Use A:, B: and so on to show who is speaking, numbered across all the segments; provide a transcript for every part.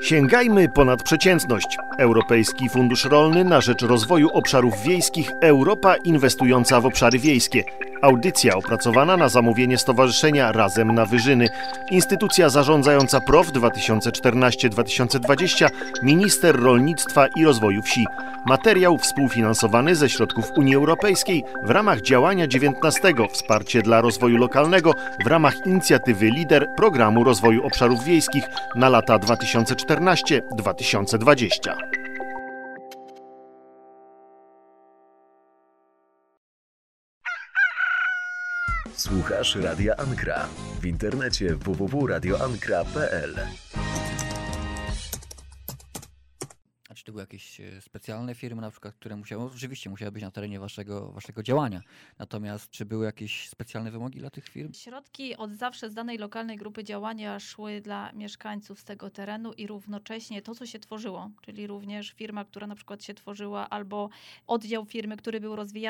A: Sięgajmy ponad przeciętność. Europejski Fundusz Rolny na rzecz rozwoju obszarów wiejskich Europa inwestująca w obszary wiejskie. Audycja opracowana na zamówienie Stowarzyszenia Razem na Wyżyny. Instytucja zarządzająca PROW 2014-2020, Minister Rolnictwa i Rozwoju Wsi. Materiał współfinansowany ze środków Unii Europejskiej w ramach działania 19. Wsparcie dla rozwoju lokalnego w ramach inicjatywy LIDER Programu Rozwoju Obszarów Wiejskich na lata 2014-2020.
B: Słuchasz Radia Ankra. W internecie www.radioankra.pl.
C: A czy to były jakieś specjalne firmy, na przykład, które oczywiście musiały być na terenie waszego działania. Natomiast czy były jakieś specjalne wymogi dla tych firm?
D: Środki od zawsze z danej lokalnej grupy działania szły dla mieszkańców z tego terenu i równocześnie to, co się tworzyło, czyli również firma, która na przykład się tworzyła, albo oddział firmy, który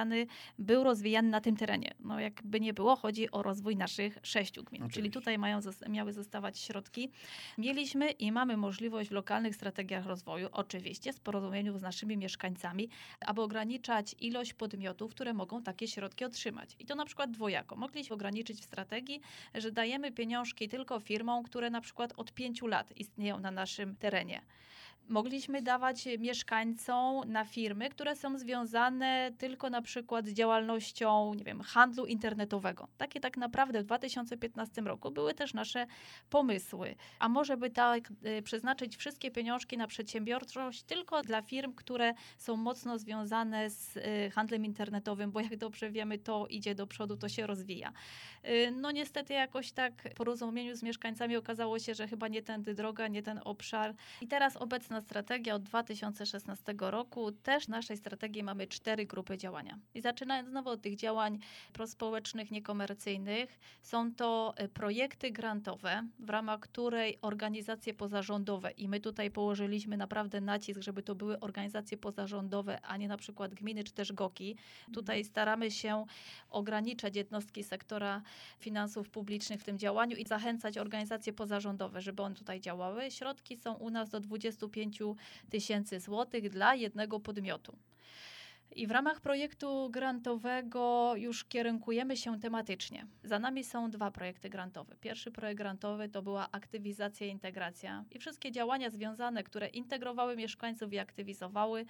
D: był rozwijany na tym terenie. No jakby nie było, chodzi o rozwój naszych 6 gmin.
C: Oczywiście.
D: Czyli tutaj miały zostawać środki. Mieliśmy i mamy możliwość w lokalnych strategiach rozwoju, oczywiście w porozumieniu z naszymi mieszkańcami, aby ograniczać ilość podmiotów, które mogą takie środki otrzymać. I to na przykład dwojako. Mogliśmy ograniczyć w strategii, że dajemy pieniążki tylko firmom, które na przykład od 5 lat istnieją na naszym terenie. Mogliśmy dawać mieszkańcom na firmy, które są związane tylko na przykład z działalnością, handlu internetowego. Takie tak naprawdę w 2015 roku były też nasze pomysły. A może by tak przeznaczyć wszystkie pieniążki na przedsiębiorczość tylko dla firm, które są mocno związane z handlem internetowym, bo jak dobrze wiemy, to idzie do przodu, to się rozwija. No niestety jakoś tak w porozumieniu z mieszkańcami okazało się, że chyba nie tędy droga, nie ten obszar. I teraz obecna strategia od 2016 roku, też w naszej strategii mamy 4 grupy działania. I zaczynając znowu od tych działań prospołecznych, niekomercyjnych, są to projekty grantowe, w ramach której organizacje pozarządowe, i my tutaj położyliśmy naprawdę nacisk, żeby to były organizacje pozarządowe, a nie na przykład gminy czy też GOK-i. Tutaj staramy się ograniczać jednostki sektora finansów publicznych w tym działaniu i zachęcać organizacje pozarządowe, żeby one tutaj działały. Środki są u nas do 25 000 złotych dla jednego podmiotu. I w ramach projektu grantowego już kierunkujemy się tematycznie. Za nami są 2 projekty grantowe. Pierwszy projekt grantowy to była aktywizacja i integracja. I wszystkie działania związane, które integrowały mieszkańców i aktywizowały,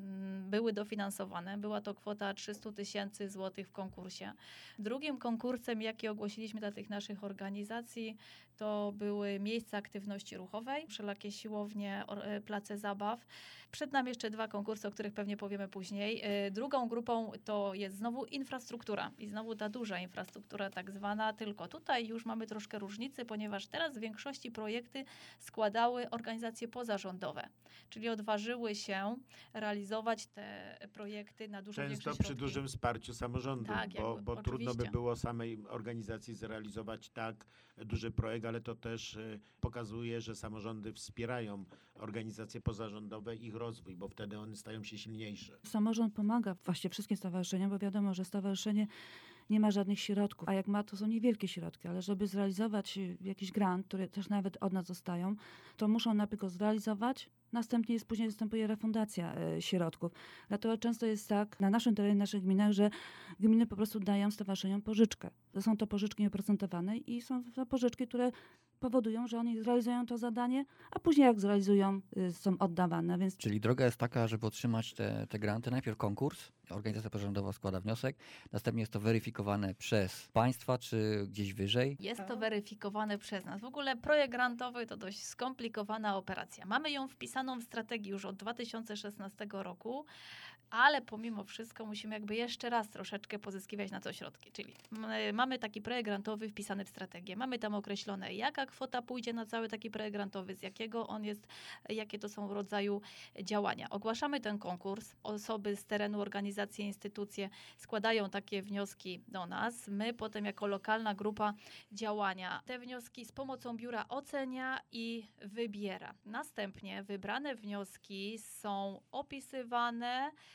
D: były dofinansowane. Była to kwota 300 000 złotych w konkursie. Drugim konkursem, jaki ogłosiliśmy dla tych naszych organizacji, to były miejsca aktywności ruchowej, wszelakie siłownie, place zabaw. Przed nami jeszcze 2 konkursy, o których pewnie powiemy później. Drugą grupą to jest znowu infrastruktura i znowu ta duża infrastruktura tak zwana, tylko tutaj już mamy troszkę różnicy, ponieważ teraz w większości projekty składały organizacje pozarządowe, czyli odważyły się realizować te projekty na dużo większe
E: Często
D: środki.
E: przy dużym wsparciu samorządu,
D: Tak,
E: bo trudno by było samej organizacji zrealizować tak duży projekt, ale to też pokazuje, że samorządy wspierają organizacje pozarządowe i ich rozwój, bo wtedy one stają się silniejsze.
F: Samorząd pomaga właśnie wszystkim stowarzyszeniom, bo wiadomo, że stowarzyszenie nie ma żadnych środków, a jak ma, to są niewielkie środki, ale żeby zrealizować jakiś grant, które też nawet od nas zostają, to muszą najpierw go zrealizować, następnie później następuje refundacja środków. Dlatego często jest tak na naszym terenie, naszych gminach, że gminy po prostu dają stowarzyszeniom pożyczkę. To są to pożyczki nieoprocentowane i są to pożyczki, które powodują, że oni zrealizują to zadanie, a później jak zrealizują, są oddawane. Więc...
C: Czyli droga jest taka, żeby otrzymać te granty, najpierw konkurs, organizacja pozarządowa składa wniosek, następnie jest to weryfikowane przez państwa, czy gdzieś wyżej.
D: Jest to weryfikowane przez nas. W ogóle projekt grantowy to dość skomplikowana operacja. Mamy ją wpisaną w strategii już od 2016 roku, ale pomimo wszystko musimy jakby jeszcze raz troszeczkę pozyskiwać na to środki. Czyli mamy taki projekt grantowy wpisany w strategię. Mamy tam określone, jaka kwota pójdzie na cały taki projekt grantowy, z jakiego on jest, jakie to są rodzaju działania. Ogłaszamy ten konkurs. Osoby z terenu, organizacje, instytucje składają takie wnioski do nas. My potem jako lokalna grupa działania te wnioski z pomocą biura ocenia i wybiera. Następnie wybrane wnioski są opisywane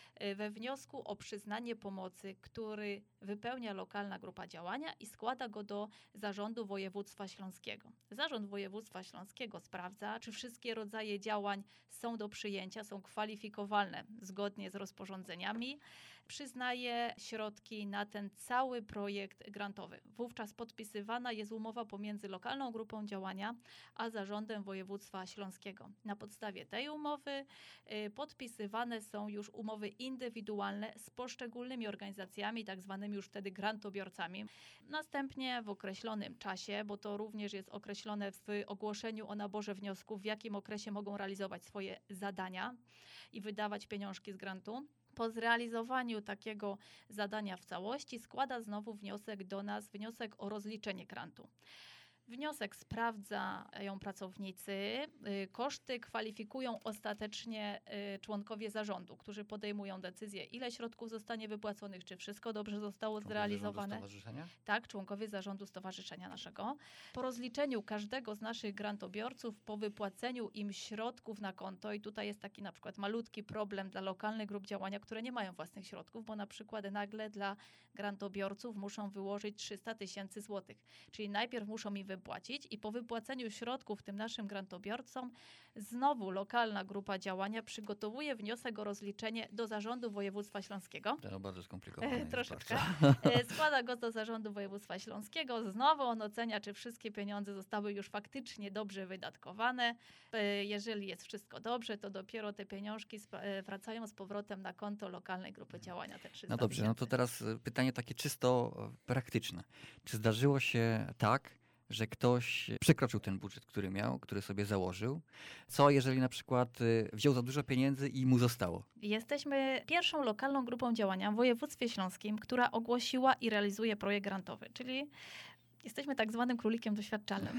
D: we wniosku o przyznanie pomocy, który wypełnia lokalna grupa działania i składa go do Zarządu Województwa Śląskiego. Zarząd Województwa Śląskiego sprawdza, czy wszystkie rodzaje działań są do przyjęcia, są kwalifikowalne zgodnie z rozporządzeniami. Przyznaje środki na ten cały projekt grantowy. Wówczas podpisywana jest umowa pomiędzy lokalną grupą działania a Zarządem Województwa Śląskiego. Na podstawie tej umowy podpisywane są już umowy indywidualne z poszczególnymi organizacjami, tak zwanymi już wtedy grantobiorcami. Następnie w określonym czasie, bo to również jest określone w ogłoszeniu o naborze wniosków, w jakim okresie mogą realizować swoje zadania i wydawać pieniążki z grantu. Po zrealizowaniu takiego zadania w całości składa znowu wniosek do nas, wniosek o rozliczenie grantu. Wniosek sprawdzają pracownicy, koszty kwalifikują ostatecznie członkowie zarządu, którzy podejmują decyzję, ile środków zostanie wypłaconych, czy wszystko dobrze zostało zrealizowane. Tak, członkowie zarządu stowarzyszenia naszego. Po rozliczeniu każdego z naszych grantobiorców, po wypłaceniu im środków na konto, i tutaj jest taki na przykład malutki problem dla lokalnych grup działania, które nie mają własnych środków, bo na przykład nagle dla grantobiorców muszą wyłożyć 300 000 złotych, czyli najpierw muszą mi wypłacić i po wypłaceniu środków tym naszym grantobiorcom znowu lokalna grupa działania przygotowuje wniosek o rozliczenie do Zarządu Województwa Śląskiego.
C: To bardzo skomplikowane.
D: Troszeczkę. Składa go do Zarządu Województwa Śląskiego. Znowu on ocenia, czy wszystkie pieniądze zostały już faktycznie dobrze wydatkowane. Jeżeli jest wszystko dobrze, to dopiero te pieniążki wracają z powrotem na konto lokalnej grupy działania. Te 300
C: No dobrze,
D: 000.
C: no to teraz pytanie takie czysto praktyczne. Czy zdarzyło się tak, że ktoś przekroczył ten budżet, który miał, który sobie założył? Co jeżeli na przykład wziął za dużo pieniędzy i mu zostało?
D: Jesteśmy pierwszą lokalną grupą działania w województwie śląskim, która ogłosiła i realizuje projekt grantowy, czyli jesteśmy tak zwanym królikiem doświadczalnym.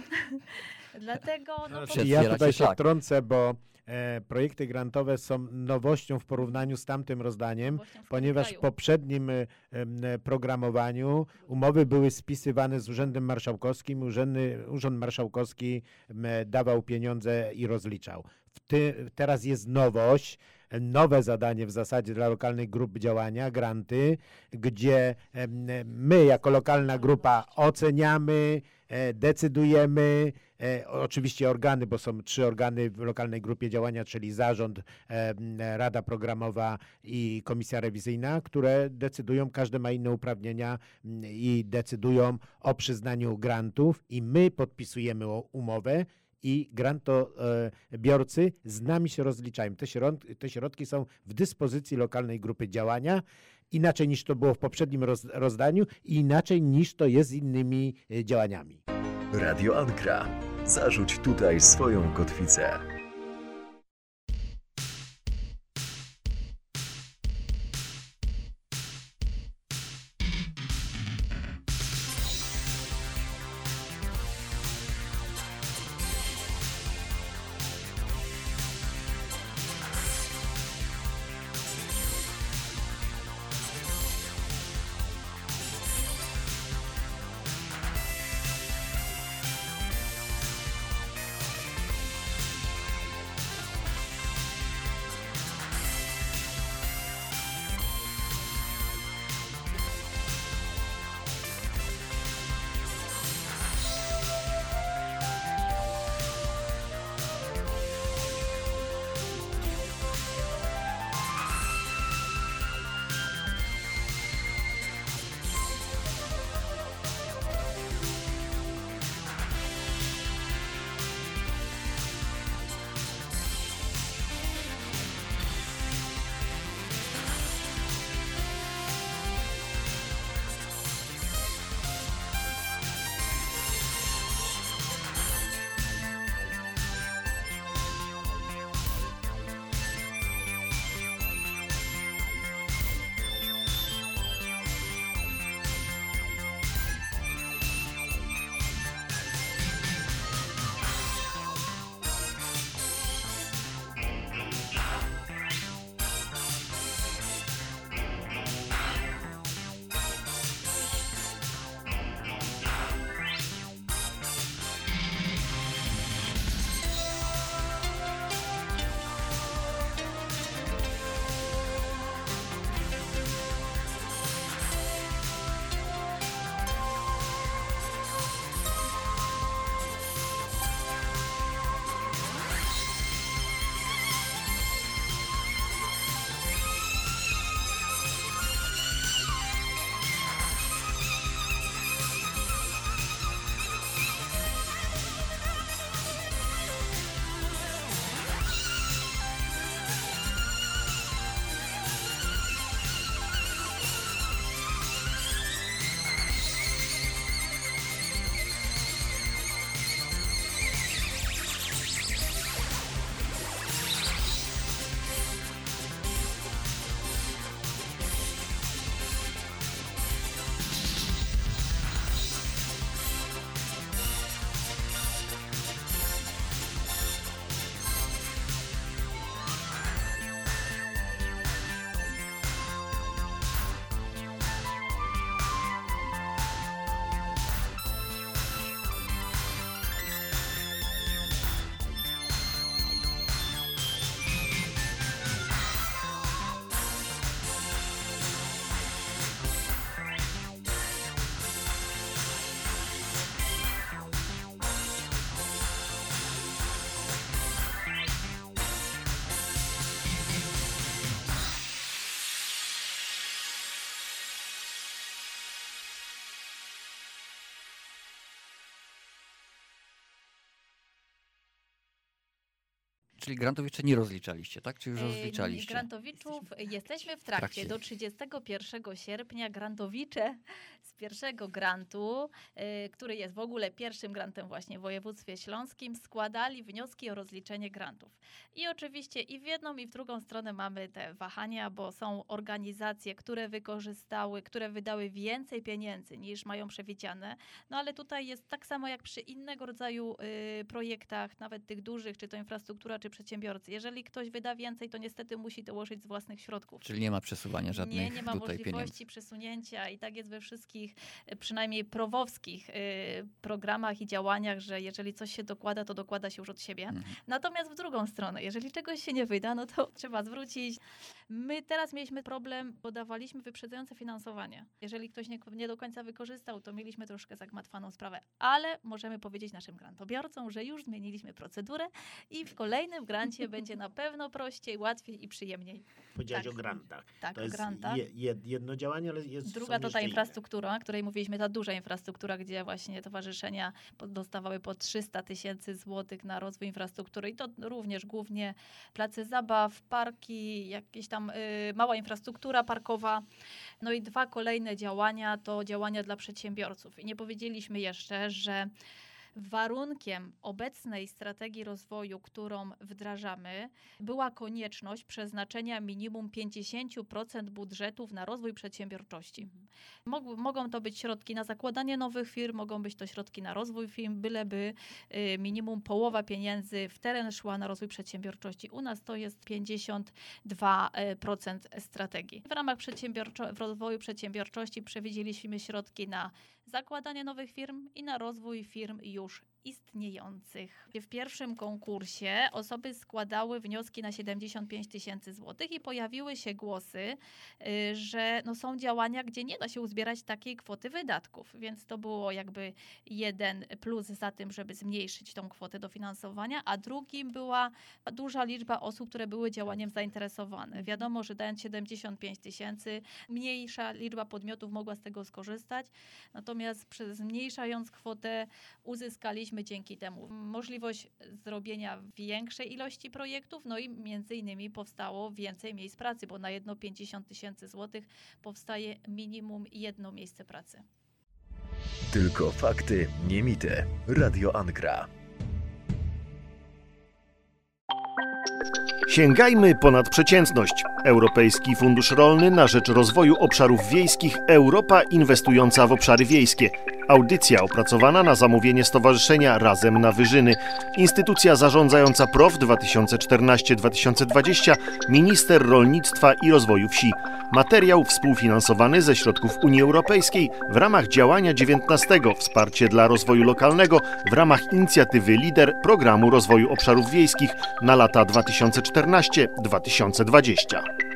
D: Dlatego
E: Ja tutaj się
C: tak.
E: wtrącę, bo projekty grantowe są nowością w porównaniu z tamtym rozdaniem, ponieważ w poprzednim programowaniu umowy były spisywane z Urzędem Marszałkowskim. Urząd Marszałkowski dawał pieniądze i rozliczał. Teraz jest nowość, nowe zadanie w zasadzie dla lokalnych grup działania, granty, gdzie my jako lokalna grupa oceniamy, decydujemy, oczywiście organy, bo są 3 organy w lokalnej grupie działania, czyli zarząd, Rada Programowa i Komisja Rewizyjna, które decydują, każde ma inne uprawnienia i decydują o przyznaniu grantów i my podpisujemy umowę i grantobiorcy z nami się rozliczają. Te środki są w dyspozycji lokalnej grupy działania, inaczej niż to było w poprzednim rozdaniu i inaczej niż to jest z innymi działaniami.
B: Radio Ankra. Zarzuć tutaj swoją kotwicę.
C: Czyli grantów jeszcze nie rozliczaliście, tak? Czy już rozliczaliście?
D: Grantowiczów jesteśmy w trakcie. Do 31 sierpnia grantowicze z pierwszego grantu, który jest w ogóle pierwszym grantem właśnie w województwie śląskim, składali wnioski o rozliczenie grantów. I oczywiście i w jedną i w drugą stronę mamy te wahania, bo są organizacje, które które wydały więcej pieniędzy niż mają przewidziane. No ale tutaj jest tak samo jak przy innego rodzaju projektach, nawet tych dużych, czy to infrastruktura, czy przedsiębiorcy. Jeżeli ktoś wyda więcej, to niestety musi dołożyć z własnych środków.
C: Czyli nie ma przesuwania żadnych
D: nie ma
C: tutaj
D: możliwości
C: pieniędzy.
D: przesunięcia i tak jest we wszystkich, przynajmniej prowowskich programach i działaniach, że jeżeli coś się dokłada, to dokłada się już od siebie. Natomiast w drugą stronę, jeżeli czegoś się nie wyda, no to trzeba zwrócić. My teraz mieliśmy problem, bo dawaliśmy wyprzedzające finansowanie. Jeżeli ktoś nie do końca wykorzystał, to mieliśmy troszkę zagmatwaną sprawę, ale możemy powiedzieć naszym grantobiorcom, że już zmieniliśmy procedurę i w kolejnym grancie będzie na pewno prościej, łatwiej i przyjemniej.
E: Powiedziałaś
D: Tak.
E: o grantach.
D: Tak,
E: To
D: o
E: jest
D: grantach.
E: jedno działanie, ale jest
D: Druga
E: są
D: to ta
E: jeszcze
D: infrastruktura, o której mówiliśmy, ta duża infrastruktura, gdzie właśnie towarzyszenia dostawały po 300 000 złotych na rozwój infrastruktury i to również głównie place zabaw, parki, jakieś tam mała infrastruktura parkowa. No i dwa kolejne działania to działania dla przedsiębiorców. I nie powiedzieliśmy jeszcze, że warunkiem obecnej strategii rozwoju, którą wdrażamy, była konieczność przeznaczenia minimum 50% budżetów na rozwój przedsiębiorczości. Mogą to być środki na zakładanie nowych firm, mogą być to środki na rozwój firm, byleby minimum połowa pieniędzy w teren szła na rozwój przedsiębiorczości. U nas to jest 52% strategii. W ramach rozwoju przedsiębiorczości przewidzieliśmy środki na zakładanie nowych firm i na rozwój firm już istniejących. W pierwszym konkursie osoby składały wnioski na 75 000 złotych i pojawiły się głosy, że są działania, gdzie nie da się uzbierać takiej kwoty wydatków, więc to było jakby jeden plus za tym, żeby zmniejszyć tą kwotę dofinansowania, a drugim była duża liczba osób, które były działaniem zainteresowane. Wiadomo, że dając 75 000, mniejsza liczba podmiotów mogła z tego skorzystać, natomiast zmniejszając kwotę uzyskaliśmy dzięki temu możliwość zrobienia większej ilości projektów, no i między innymi powstało więcej miejsc pracy, bo na jedno 50 000 złotych powstaje minimum jedno miejsce pracy.
B: Tylko fakty, nie mity. Radio Ankra.
A: Sięgajmy ponad przeciętność. Europejski Fundusz Rolny na rzecz rozwoju obszarów wiejskich Europa inwestująca w obszary wiejskie. Audycja opracowana na zamówienie Stowarzyszenia Razem na Wyżyny. Instytucja zarządzająca PROW 2014-2020, Minister Rolnictwa i Rozwoju Wsi. Materiał współfinansowany ze środków Unii Europejskiej w ramach działania 19. Wsparcie dla rozwoju lokalnego w ramach inicjatywy LIDER Programu Rozwoju Obszarów Wiejskich na lata 2014-2020.